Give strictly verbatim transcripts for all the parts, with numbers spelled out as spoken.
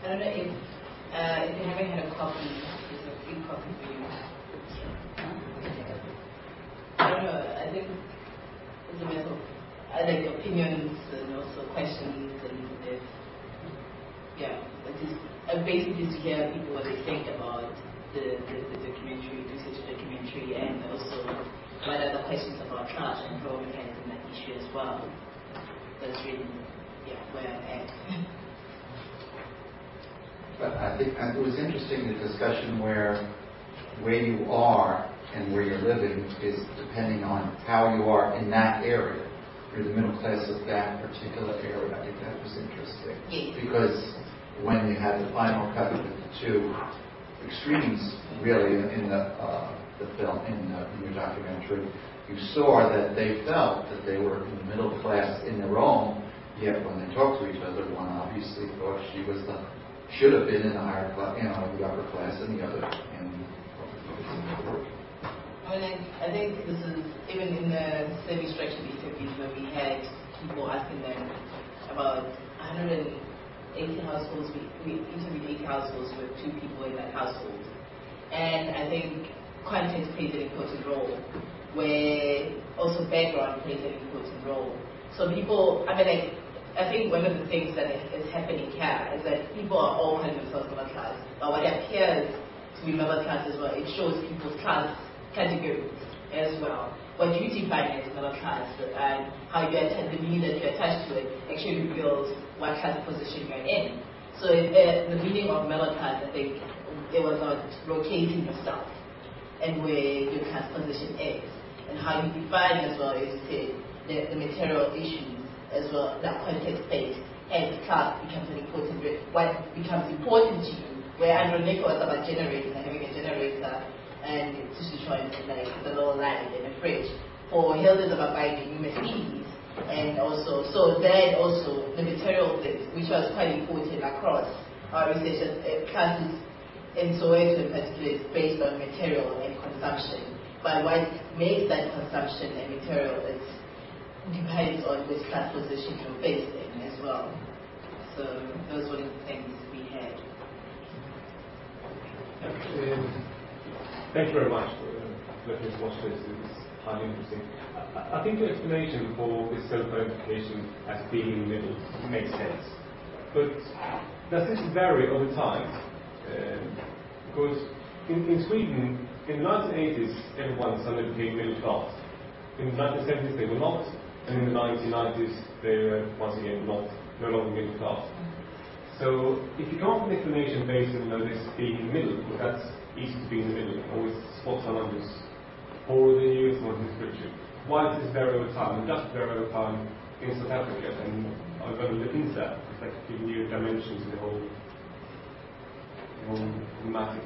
I don't know if, uh, if you haven't had a copy, there's a free copy for you. I don't know, I think it's a matter of I like opinions and also questions and if, yeah, it's just, uh, basically to hear people what they think about the, the, the documentary, research documentary, and also what are the questions about class and how we handle that issue as well. That's really, yeah, where I'm at. But I think it was interesting, the discussion where where you are and where you're living is depending on how you are in that area. You're the middle class of that particular area. I think that was interesting. Yes. Because when you had the final cut with the two extremes, really, in the uh, the film, in, the, in your documentary, you saw that they felt that they were in the middle class in their own, yet when they talked to each other, one obviously thought she was the, should have been in the higher class, you know, the upper class, and the other in I mean, I think this is, even in the semi-structured interviews where we had people asking them about one hundred eighty households, we, we interviewed eighty households with two people in that household. And I think context plays an important role, where also background plays an important role. So people, I mean, like, I think one of the things that is happening here is that people are all calling themselves middle class, but what appears to be middle class as well, it shows people's class categories as well. What you define as middle class and how you attach the meaning that you attach to it actually reveals what class position you're in. So uh, the meaning of middle class, I think, it was about locating yourself and where your class position is, and how you define as well is the, the, the material issues as well, that context space, and class becomes an important, what becomes important to you, where Andronicca was about generators and having a generator and Sichuan like the lower land in the fridge. For Hilda is about buying a new Mercedes, and also so that also the material things, which was quite important across our research uh, classes in Soweto in particular, is based on material and consumption. But what makes that consumption and material is depends on which class position you're based in as well. So those were the things we had. Um, Thank you very much for uh, letting us watch this. It's highly interesting. I, I think your explanation for this self-identification as being in the middle makes sense. But does this vary over time? Um, because in, in Sweden, in the nineteen eighties, everyone suddenly became middle class. In the nineteen seventies, they were not. And in the nineteen nineties, they were once again not, no longer middle class. So if you come up with an explanation based on this being in the middle, well, that's easy to be in the middle, always spot someone who's poorer than you, someone who's richer. Why does this vary over time? And does it vary over time in South Africa? And I'm going to look into that, because that's giving you dimensions to the whole, the whole thematic.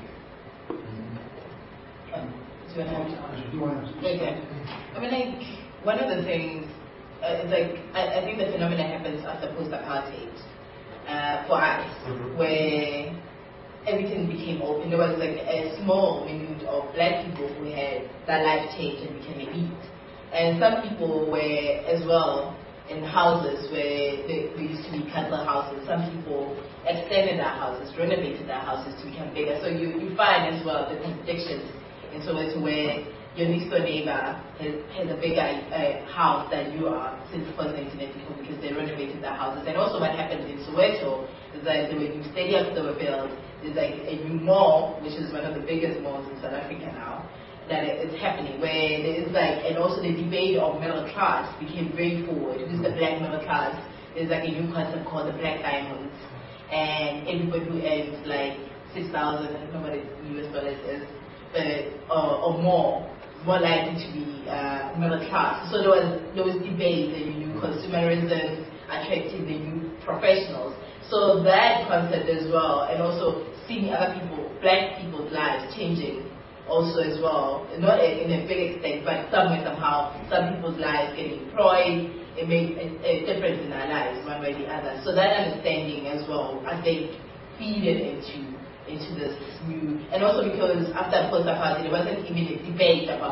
Um, do you want to okay. I mean, like, one of the things uh, is like, I, I think the phenomenon happens after post-apartheid uh, for us, mm-hmm. where everything became open. There was like a small minute of black people who had their life changed and became elite. And some people were as well in houses where they, they used to be castle houses. Some people extended their houses, renovated their houses to become bigger. So you, you find as well the contradictions in Soweto where your next door neighbor has, has a bigger uh, house than you are since nineteen ninety-four because they renovated their houses. And also what happened in Soweto is that there were new stadiums that were built. There's like a new mall, which is one of the biggest malls in South Africa now, that is happening, where there is like, and also the debate of middle class became very forward. Who's the black middle class? There's like a new concept called the black diamonds. And everybody who earns like six thousand, I don't know what U S dollars is, but, uh, or more, more likely to be uh, middle class. So there was, there was debate, the new consumerism, attracting the new professionals. So that concept as well, and also seeing other people, black people's lives changing also as well, not in a big extent, but somewhere somehow, some people's lives getting employed, it made a, a difference in our lives one way or the other. So that understanding as well, I think, feeded into into this new, and also because after post-apartheid there wasn't even a debate about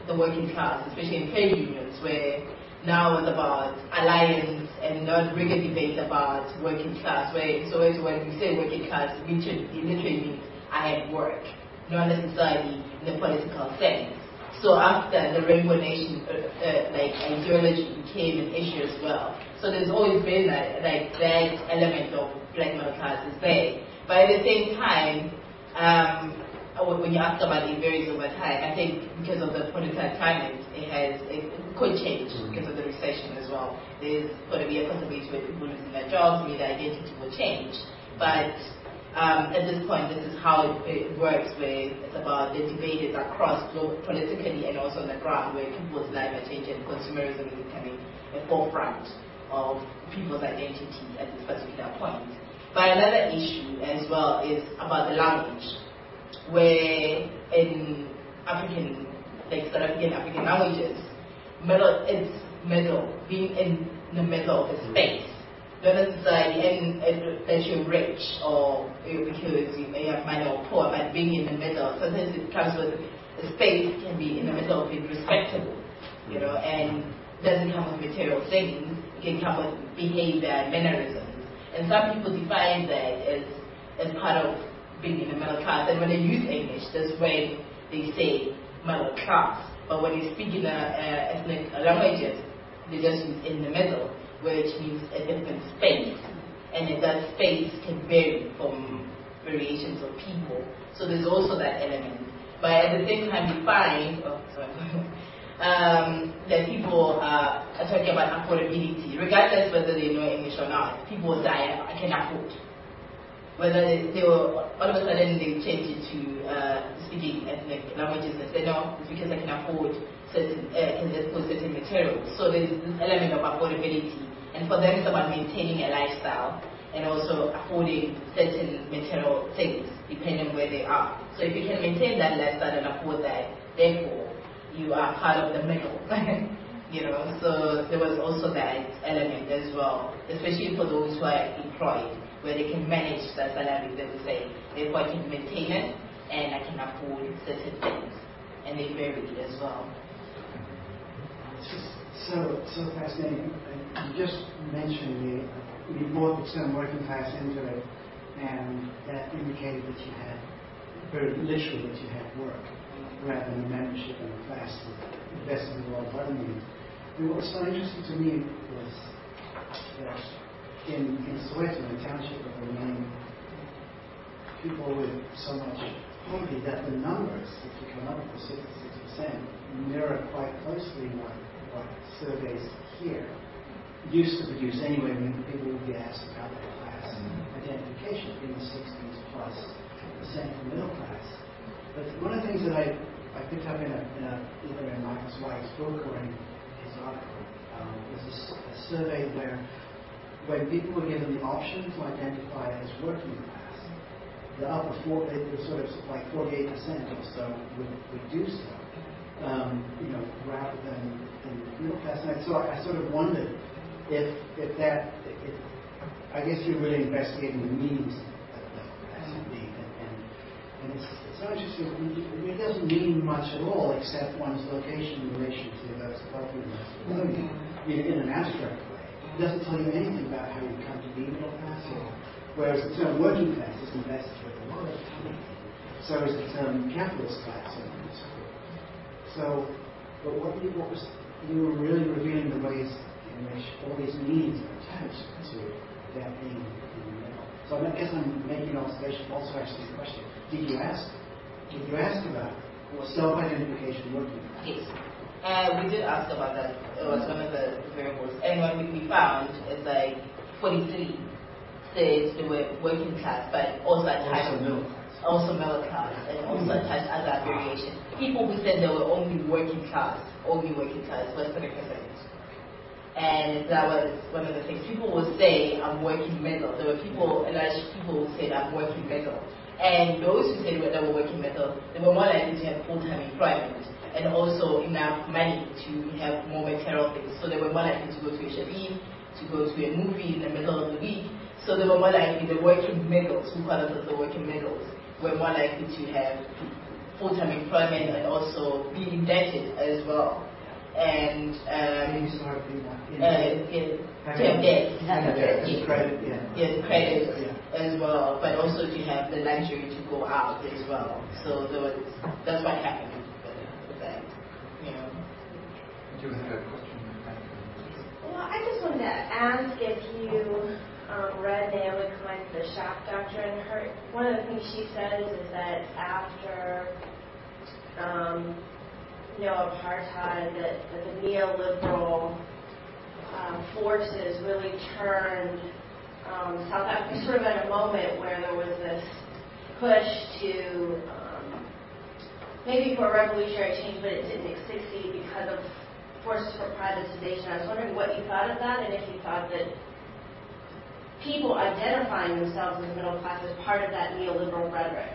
the working class, especially in trade unions, where now it's about alliance and not bigger debate about working class, where it's always when we say working class, it literally means I have work, not necessarily in the political sense. So after the Rainbow Nation uh, uh, like ideology became an issue as well. So there's always been that, like that element of black middle class is there. But at the same time, um, when you ask about it varies over time, I think because of the political climate, it has it could change because of the recession as well. There's going to be a possibility where people losing their jobs, maybe their identity will change. But Um, at this point, this is how it, it works, where it's about the debate is across global, politically and also on the ground, where people's lives are changing, consumerism is becoming a forefront of people's identity at this particular point. But another issue as well is about the language, where in African, like South African African languages, middle, it's middle, being in the middle of a space. Not necessarily and, and that you're rich or because you may have money or poor, but being in the middle, sometimes it comes with a space can be in the middle of being respectable, you know, and doesn't come with material things, it can come with behavior and mannerisms. And some people define that as, as part of being in the middle class, and when they use English, that's when they say middle class. But when they speak in the uh, ethnic languages, they just use in the middle, which means a different space, and that space can vary from variations of people. So there's also that element. But at the same time, we find oh, sorry, um, that people uh, are talking about affordability, regardless whether they know English or not. People will say, I, I can afford. Whether they, they will, all of a sudden they change it to uh, speaking ethnic languages and say, no, it's because I can afford certain, uh, can afford certain materials. So there's this element of affordability. And for them, it's about maintaining a lifestyle and also affording certain material things depending on where they are. So if you can maintain that lifestyle and afford that, therefore, you are part of the middle. You know, so there was also that element as well, especially for those who are employed, where they can manage the salary, they would say, therefore I can maintain it and I can afford certain things. And they vary as well. It's just so, so fascinating. You just mentioned the, you brought the term working class into it, and that indicated that you had, very literally, that you had work, rather than a membership in a class that invested in the world running you. And what was so interesting to me was that in, in Soweto, in the township of the main people with so much poverty, that the numbers, if you come up with the sixty-six percent, mirror quite closely what, what surveys here used to produce anyway when people would be asked about their class mm-hmm. identification, in the sixties plus percent for middle class. But one of the things that I, I picked up in, a, in a, either in Marcus White's book or in his article um, was a, a survey where when people were given the option to identify as working class, the upper four, it was sort of like forty-eight percent or so would, would do so, um, you know, rather than, than middle class. And I, so I, I sort of wondered if if that, if, I guess you're really investigating the meanings of middle class indeed, and, and, and it's, it's not just, it doesn't mean much at all except one's location in relation to those above you in, in an abstract way. It doesn't tell you anything about how you come to be middle class, or, whereas the term working class is invested with a lot of time. So is the term capitalist class. So, but what you, what was, you were really revealing the ways in which all these meanings are attached to that being in the middle. So I guess I'm making an observation, also asking the question, did you ask, did you ask about self-identification working class? Yes. Uh, we did ask about that. It was one of the variables. And what we, we found is like forty-three said they were working class, but also attached also middle class. Also middle class, and also attached other variations. People who said they were only working class, only working class, was thirty percent. And that was one of the things. People would say, I'm working middle. There were people, large people who said, I'm working middle. And those who said they were working middle, they were more likely to have full-time employment and also enough money to have more material things. So they were more likely to go to a shabib, to go to a movie in the middle of the week. So they were more likely, the working middles, who call themselves the working middles, were more likely to have full-time employment and also be indebted as well. And um, uh, yeah, to have debt, yes, credit, yeah. yes, credit yeah. as well, but also to have the luxury to go out as well. So there was, that's what happened with that. You know. Do you have a question? Well, I just wanted to ask if you um, read Naomi Klein's The Shock Doctrine. Her, one of the things she says is that after um, you know, apartheid, that, that the neoliberal um, forces really turned um, South Africa sort of at a moment where there was this push to um, maybe for revolutionary change, but it didn't succeed because of forces for privatization. I was wondering what you thought of that, and if you thought that people identifying themselves as middle class as part of that neoliberal rhetoric.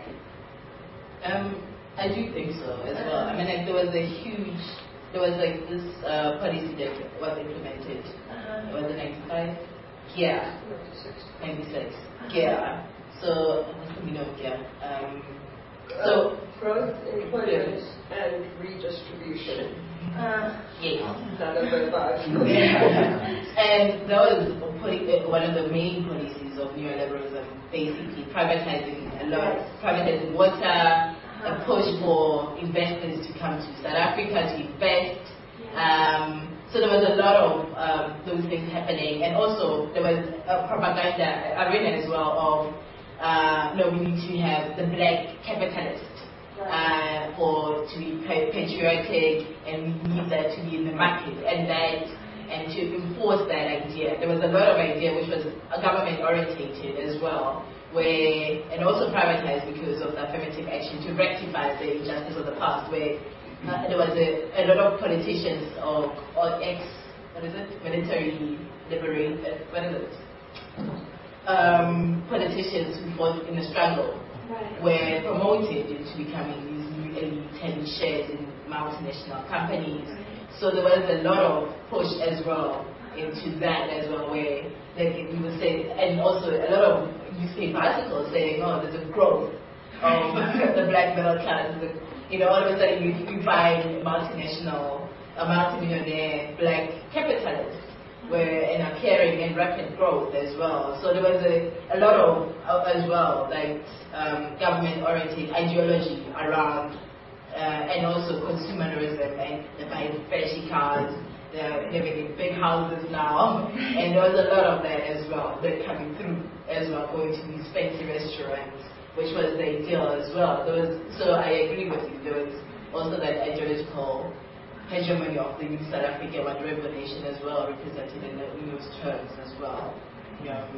Um, I do think so as well. I mean, like there was a huge, there was like this uh, policy that was implemented. Uh-huh. Was it ninety-five? Yeah. ninety-six. Yeah. So, you know, yeah. Um, so uh, growth, employment, and redistribution. Uh, yes. None of the above. And that was one of the main policies of neoliberalism, basically privatizing a lot, privatizing water. A push for investors to come to South Africa to invest. Um, so there was a lot of um, those things happening, and also there was a propaganda arena as well of uh, no, we need to have the black capitalist uh, for to be patriotic, and we need that to be in the market, and that and to enforce that idea. There was a lot of idea which was government orientated as well. Where, and also privatized because of the affirmative action to rectify the injustice of the past, where uh, there was a, a lot of politicians of or ex, what is it, military liberate, uh, what is it, um, politicians who fought in the struggle right. were promoted into becoming these new elite and shares in multinational companies. Right. So there was a lot of push as well into that as well, where like we would say, and also a lot of newspaper articles saying, oh, there's a growth of the black middle class. You know, all of a sudden you, you find multinational, a multimillionaire black capitalist, where and appearing in rapid growth as well. So there was a, a lot of uh, as well, like um, government-oriented ideology around, uh, and also consumerism, and the buying flashy cars. They're living in big houses now, and there was a lot of that as well. They're coming through as well, going to these fancy restaurants, which was the ideal as well. There was, so I agree with you. There was also that ideological hegemony of the new South Africa and revolution as well, represented in the news terms as well. Yeah.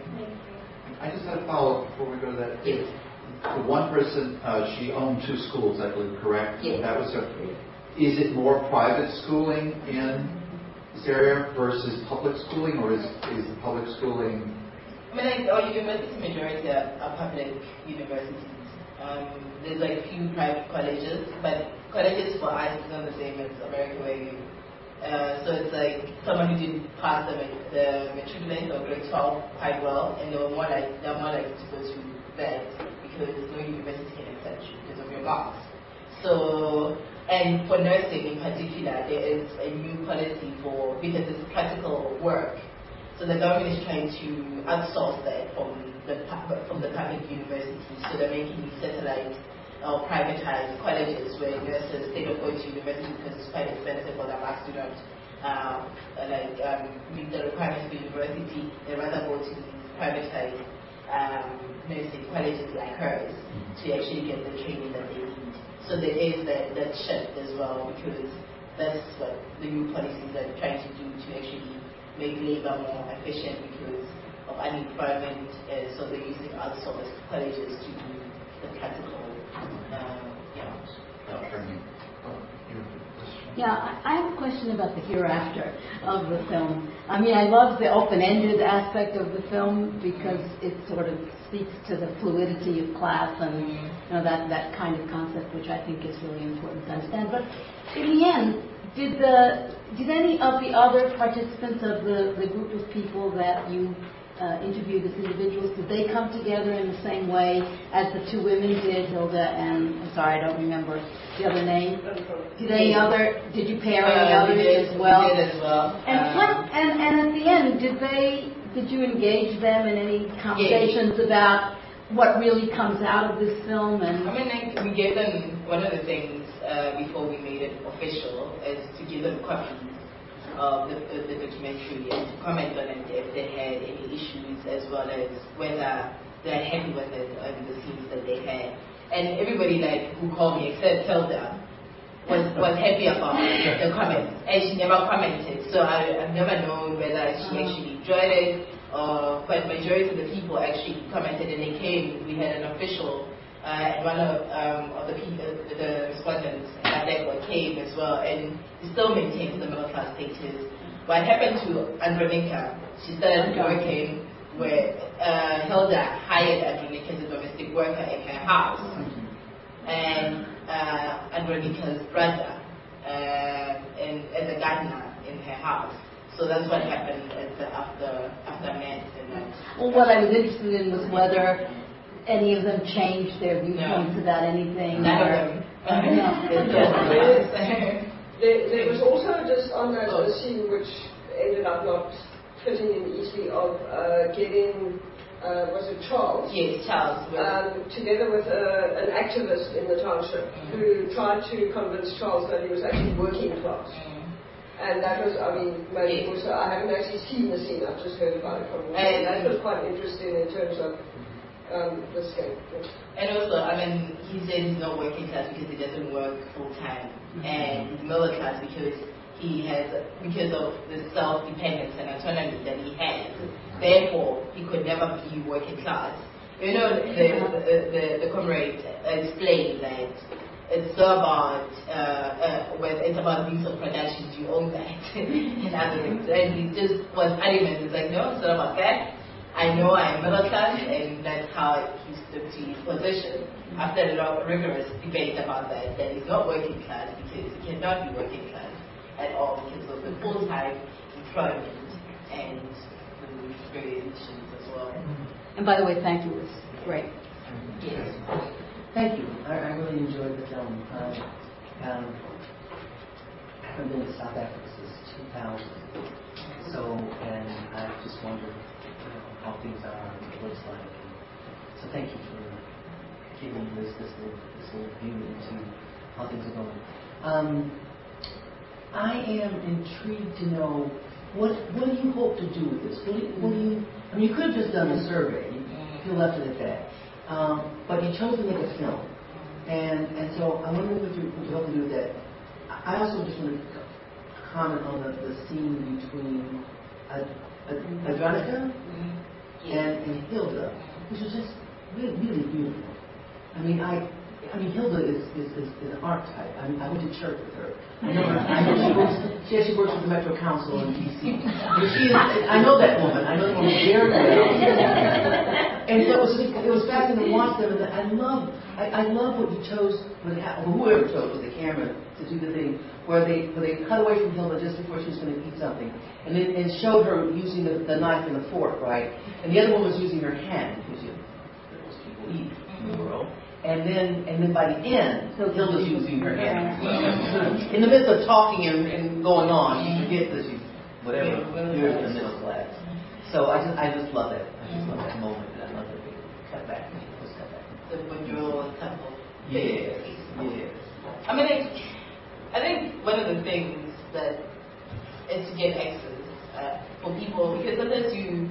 I just had a follow-up before we go to that. Yes. The one person, uh, she owned two schools, I believe, correct? Yes. That was her. Is it more private schooling in this area versus public schooling, or is, is the public schooling? I mean, like our university majority are, are public universities. Um, there's like few private colleges, but colleges for us is not the same as America, where you. Uh, so it's like someone who didn't pass the, the matriculate or grade twelve quite well, and they were more like they're more likely to go to vet because no university can accept you because of your marks. So. And for nursing in particular, there is a new policy for, because it's practical work. So the government is trying to outsource that from the from the public universities. So they're making these satellite or privatized colleges where nurses, instead of going to university because it's quite expensive for their master's students, uh, like um, meet the requirements for university, they rather go to these privatized um, nursing colleges like hers to actually get the training that they need. So there is that, that shift as well, because that's what the new policies are trying to do to actually make labor more efficient because of unemployment. Uh, so they're using outsourced colleges to do the practical, uh, yeah. training. Yeah, I have a question about the hereafter of the film. I mean, I love the open-ended aspect of the film because it sort of speaks to the fluidity of class and you know that, that kind of concept, which I think is really important to understand. But in the end, did the did any of the other participants of the, the group of people that you uh, interviewed as individuals, did they come together in the same way as the two women did, Hilda and, I'm sorry, I don't remember the other name. Did any other, did you pair any Uh, others we did, as well? We did as well. And, Um, what, and, and at the end, did they, did you engage them in any conversations yes. about what really comes out of this film? And I mean, like, we gave them, one of the things uh, before we made it official is to give them copies of the, the, the documentary and to comment on it if they had any issues, as well as whether they're happy with it and the scenes that they had. And everybody like who called me except Hilda was was happy about the comments, and she never commented. So I, I've never known whether she actually enjoyed it, or but majority of the people actually commented, and they came. We had an official. Uh, and one of, um, of the people, the respondents, Adeko, came as well, and he still maintains the middle class status. What happened to Andronika? She started working where uh, Hilda hired Andronika as a domestic worker in her house, and uh, Andronika's brother uh, in, as a gardener in her house. So that's what happened at the, after aftermath. And that. Well, what I was interested in was whether any of them changed their viewpoints no. about anything. None or, of them. no. There, there was also just on that oh. scene which ended up not fitting in easily of uh, getting, uh, was it Charles? Yes, Charles. Um, together with uh, an activist in the township mm. who tried to convince Charles that he was actually working class. Mm. And that was, I mean, maybe also, I haven't actually seen the scene, I've just heard about it from him. And that was quite interesting in terms of Um, this game. And also, I mean, he said he's not working class because he doesn't work full time, mm-hmm. and he's middle class because he has, because of the self-dependence and autonomy that he has. Therefore, he could never be working class. You know, the the, the, the comrade explained that it's about uh, uh, well, it's about means of production. You own that, and other things. And he just was adamant. He's like, no, it's not about that. I know I'm middle class, and that's how he stood to his position. After a lot of rigorous debate about that, that he's not working class because he cannot be working class at all because of the full-time employment and the variations as well. And by the way, thank you. It was great. Yes. Thank you. I, I really enjoyed the film. Um, um, I haven't been to South Africa since two thousand, so and I just wondered how things are and what it looks like. So thank you for giving this this little, this little view into how things are going. Um, I am intrigued to know what what do you hope to do with this? What do you, what do you I mean, you could have just done a survey. You, you left it at that. Um, but you chose to make a film, and and so I wonder what you what you hope to do with that. I also just want to comment on the, the scene between uh, Andronika mm-hmm. and, and Hilda, which was just really, really beautiful. I mean, I, I mean, Hilda is, is, is, is an archetype. I mean, I went to church with her. I know her. I know she works. She actually works with the Metro Council in D C. She is, I know that woman. I know the woman very well. And so it was, it was fascinating to watch them. And I love, I, I love what you chose, or whoever chose with the camera to do the thing where they where they cut away from Hilda just before she was going to eat something, and then and showed her using the, the knife and the fork, right? And the other one was using her hand, because you, most people eat in the world. And then, and then by the end, Hilda's using her hand. In the midst of talking and, and going on, you forget that she's whatever, you're in the middle class. So I just, I just love it. I just love that moment. And I love that they cut back. Just cut back. The withdrawal temple. Yes, yes. I mean, I, I think one of the things that is to get access uh, for people, because sometimes you,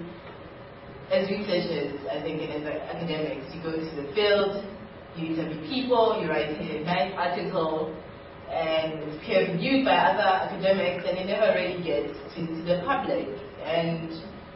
as researchers, I think, and as academics, you go to the field. You interview people, you write a nice article, and it's peer reviewed by other academics, and it never really gets to, to the public. And,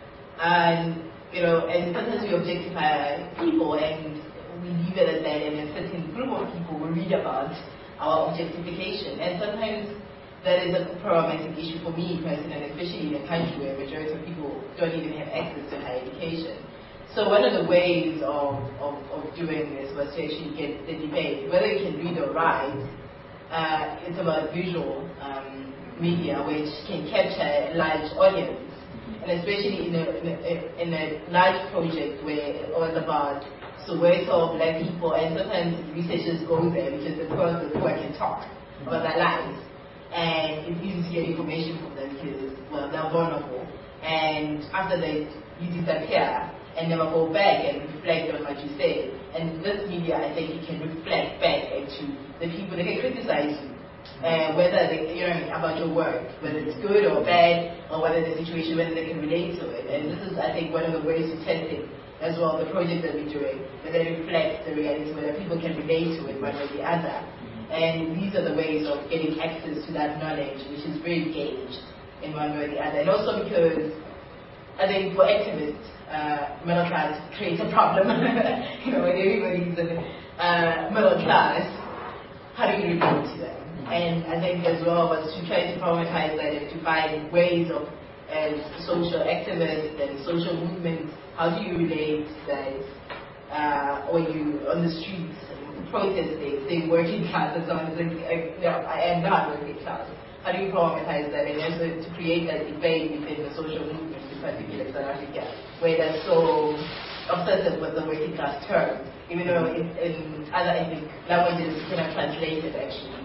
and you know, and sometimes we objectify people, and we leave it at that, and a certain group of people will read about our objectification. And sometimes that is a problematic issue for me personally, especially in a country where the majority of people don't even have access to higher education. So one of the ways of, of, of doing this was to actually get the debate, whether you can read or write. Uh, it's about visual um, media, which can capture a large audience. and especially in a, in a, in a large project where it was about Soweto black people, and sometimes researchers go there because the poor, the poor can talk about their lives, and it's easy to get information from them because, well, they're vulnerable. And after they, you disappear and never go back and reflect on what you said. And this media, I think it can reflect back into the people. They can criticize you, uh, whether they, you know, about your work, whether it's good or bad, or whether the situation, whether they can relate to it. And this is, I think, one of the ways to test it as well, the project that we're doing, whether it reflects the reality, whether people can relate to it one way or the other. And these are the ways of getting access to that knowledge, which is very gauged in one way or the other. And also because I think for activists, uh, middle class creates a problem. You know, when everybody's in uh, middle class, how do you relate to them? And I think as well was to try to problematize that and to find ways of, as social activists and social movements, how do you relate to that, uh, or you on the streets protesting, saying working class and so on, like, uh, no, I am not working class. How do you problematize that and also to create that debate within the social movement, in particular in South Africa, where they're so obsessive with the working class term, even though in, in other ethnic languages you cannot translate it actually.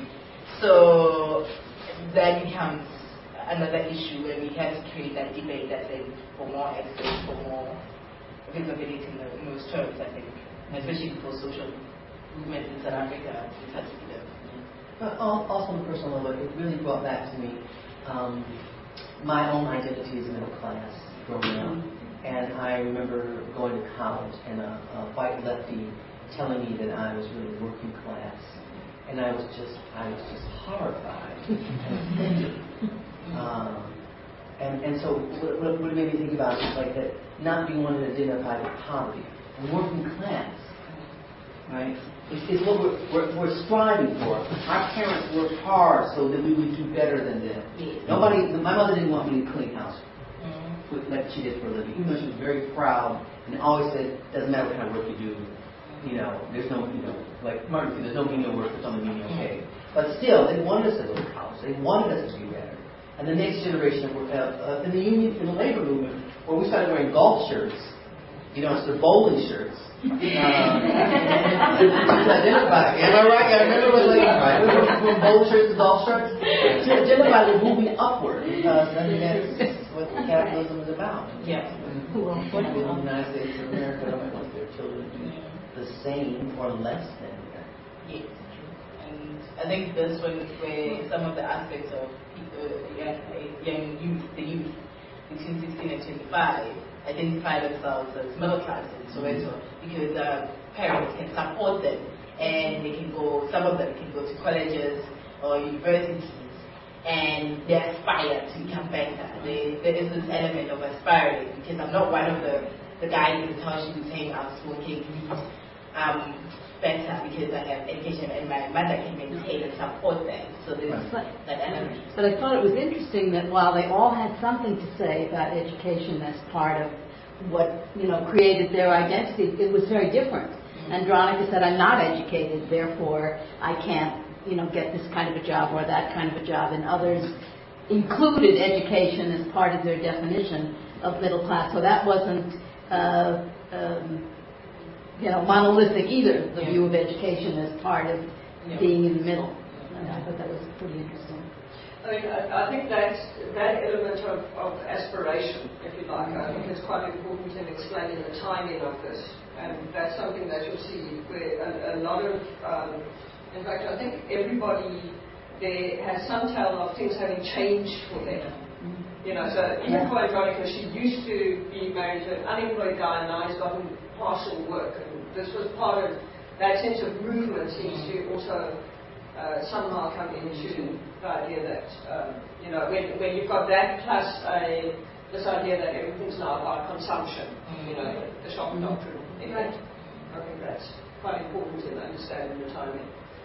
So that becomes another issue where we have to create that debate, I think, for more access, for more visibility in, the, in those terms, I think, especially for social movements in South Africa in particular. But also on a personal level, it really brought back to me um, my own identity as middle class growing up. And I remember going to college and a, a white lefty telling me that I was really working class. And I was just, I was just horrified and offended. Um, and, and so what, what it made me think about is like that not being one to identify with poverty. Working class, right? It's, it's what we're, we're, we're striving for. Our parents worked hard so that we would do better than them. Yes. Nobody, my mother didn't want me to clean house mm-hmm. like she did for a living, even though she was very proud and always said, doesn't matter what kind of work you do, you know, there's no, you know, like Martin said, there's no menial work, it's only menial pay. But still, they wanted us to go to college. They wanted us to be better. And the next generation, of, uh, uh, in the union, in the labor movement, where we started wearing golf shirts, you know, instead of bowling shirts. Uh, to identify. Am I right? I remember when like, right? We went from bowling shirts to golf shirts. To identify we're moving upward because I think that's what capitalism is about. Yeah. Well, in the United States of America don't want their children to do the same or less than that. Yes. And I think this one where some of the aspects of people, young, young youth, the youth between sixteen and twenty-five identify themselves as middle class in Soweto because uh, parents can support them and they can go, some of them can go to colleges or universities and they aspire to become better. They, there is this element of aspiring because I'm not one of the, the guys in the township who's saying I'm smoking weed. Um, better because I have education and my mother can maintain and support them. So there's but, that element. But I thought it was interesting that while they all had something to say about education as part of what, you know, created their identity, it was very different. Mm-hmm. Andronica said, I'm not educated, therefore I can't, you know, get this kind of a job or that kind of a job. And others included education as part of their definition of middle class. So that wasn't uh, um, you know, monolithic either, the yeah. view of education as part of yeah. being in the middle. And I thought that was pretty interesting. I mean, I, I think that that element of, of aspiration, if you like, I think is quite important in explaining the timing of this. And that's something that you'll see where a, a lot of, um, in fact, I think everybody there has some tale of things having changed for them. Mm-hmm. You know, so even yeah. for Andronica, she used to be married to an unemployed guy and now he's gotten partial work. This was part of that sense of movement seems to also uh, somehow come into the idea that, um, you know, when, when you've got that plus a, this idea that everything's now about consumption, you know, the shop doctrine. In fact, I think that's quite important in understanding the timing.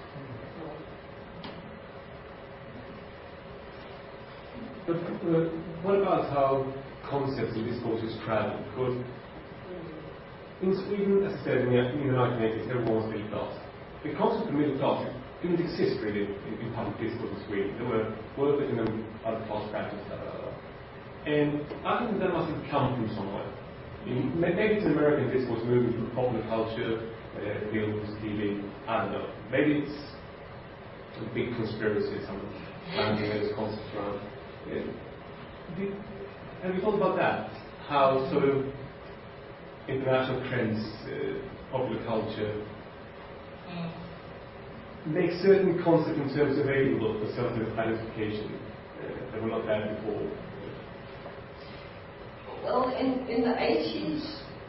But uh, what about how concepts and discourses travel? Because in Sweden, as I said, in the, in the nineteen eighties, everyone was middle class. The concept of middle class didn't exist really in, in public discourse in Sweden. There were workers in the other class brackets. Uh, And I think that must have come from somewhere. In, maybe it's an American discourse moving through popular culture, uh, films, T V, I don't know. Maybe it's a big conspiracy, some landing those concepts around. Uh, did, have you thought about that? How sort of international trends, uh, popular culture, mm. make certain concepts and terms available for self-identification uh, that were not there before? Well, in, in the eighties,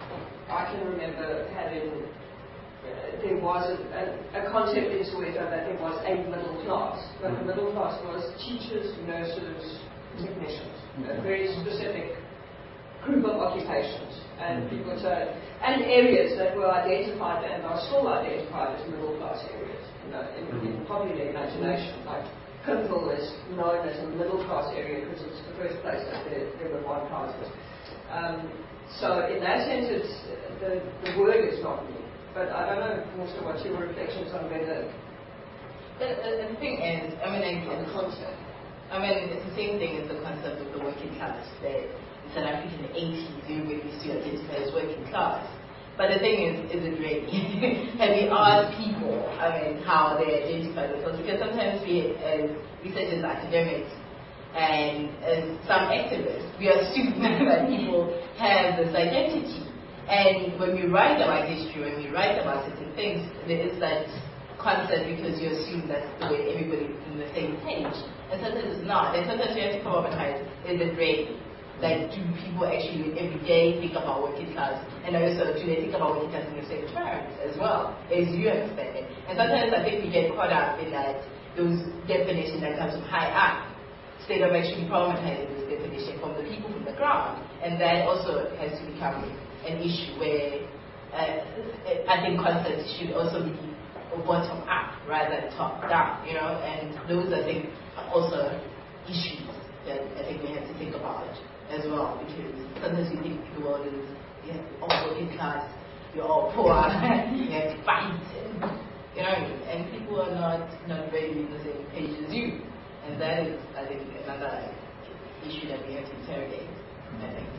I can remember having, uh, there was a, a, a concept in Soweto that there was a middle class. But the middle class was teachers, nurses, technicians, a very specific group of occupations. And people say, and areas that were identified and are still identified as middle class areas, you know, in, in popular imagination. Like Pimville is known as a middle class area because it's the first place that there, there were one houses. Um, so in that sense, it's, the, the word is not new. But I don't know, also, what's your reflections on whether... The, the, the thing is, I mean, like, the concept. I mean, it's the same thing as the concept of the working class. That in South Africa in the eighties, everybody used to identify as working class. But the thing is, is it really? Have you asked people, I mean, how they identify themselves? Because sometimes we, as researchers, academics, and as some activists, we assume that people have this identity. And when we write about history, when we write about certain things, there is that concept because you assume that's the way everybody's on the same page. And sometimes it's not. And sometimes you have to problematize, is it really? Like, do people actually every day think about working class? And also, do they think about working class in the same terms as well, as you understand it? And sometimes I think we get caught up in that, those definitions that comes from high up, instead of actually problematizing this definition from the people from the ground. And that also has to become an issue where uh, I think concepts should also be bottom up rather than top down, you know, and those I think are also issues that I think we have to think about as well, because sometimes we think the world is, you know, all working class, you're all poor, you have to fight, and, you know, and people are not, not really in the same page as you. And that is, I think, another issue that we have to interrogate, I think.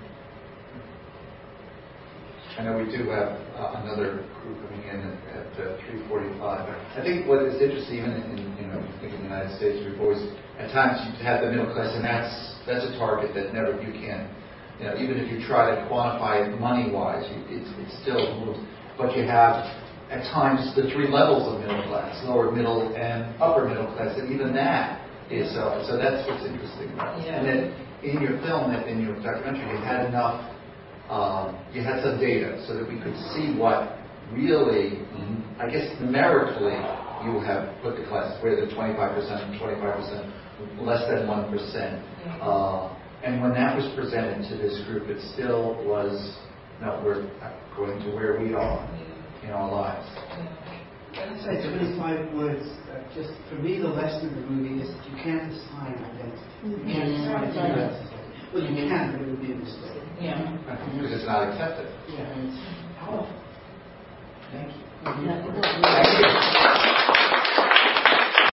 I know we do have uh, another group coming in at, at uh, three forty-five. I think what is interesting, even in, you know, I think in the United States, we've always, at times, you have the middle class, and that's that's a target that never you can, you know, even if you try to quantify it money-wise, you, it's it's still moves. But you have at times the three levels of middle class, lower middle and upper middle class, and even that is so. So that's what's interesting about it. Yeah. And then in your film, in your documentary, you had enough. Um, you had some data so that we could see what really, I guess numerically, you have put the classes, whether twenty-five percent and twenty-five percent, less than one percent. Uh, and when that was presented to this group, it still was, no, we're going to where we are in our lives. I'd say twenty-five words. Uh, just for me, the lesson of the movie is that you can't assign identity. You can't assign identity. Well, you can, but it would be a mistake. Yeah. Because it's not accepted. Yeah, and it's powerful. Thank you. Yeah. Thank you.